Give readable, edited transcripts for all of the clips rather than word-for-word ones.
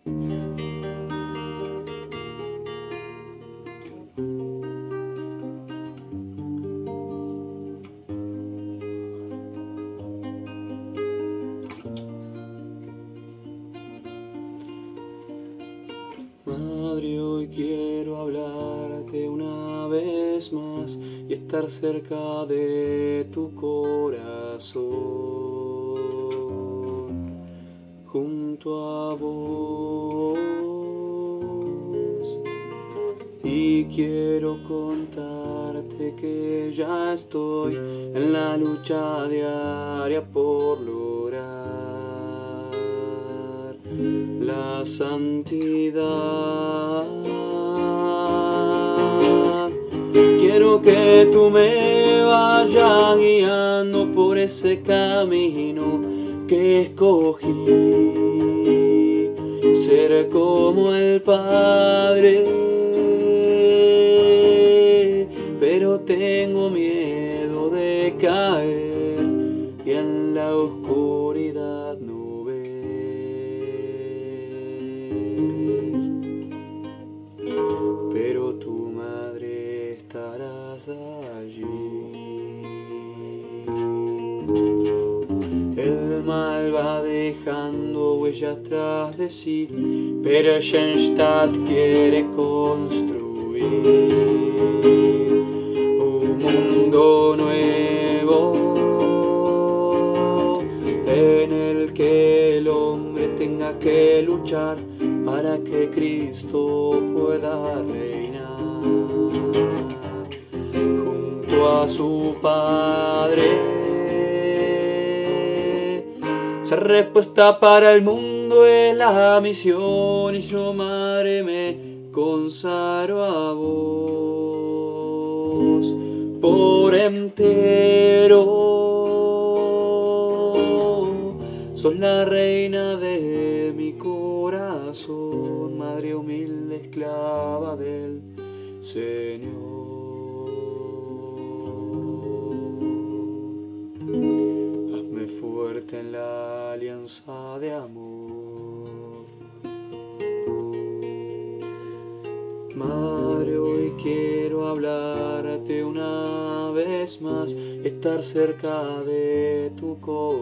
Madre, hoy quiero hablarte una vez más y estar cerca de tu corazón, junto a vos. Y quiero contarte que ya estoy en la lucha diaria por lograr la santidad. Quiero que tú me vayas guiando por ese camino que escogí, ser como el Padre, pero tengo miedo de caer y en la oscuridad no ver. Pero tu madre estarás allí. El mal va dejando huellas tras de sí, pero Schoenstatt quiere construir un mundo nuevo en el que el hombre tenga que luchar para que Cristo pueda reinar junto a su Padre. Ser respuesta para el mundo es la misión y yo, madre, me consagro a vos por entero. Sos la reina de mi corazón, madre humilde, esclava del Señor. Hazme fuerte en la alianza de amor. Madre, hoy quiero hablarte una vez más, estar cerca de tu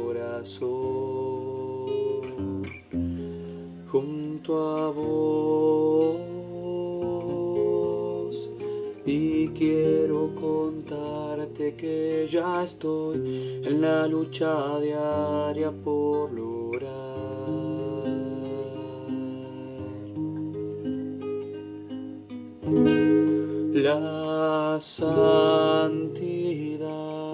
corazón, junto a vos. Y quiero contarte que ya estoy en la lucha diaria por lograr la santidad.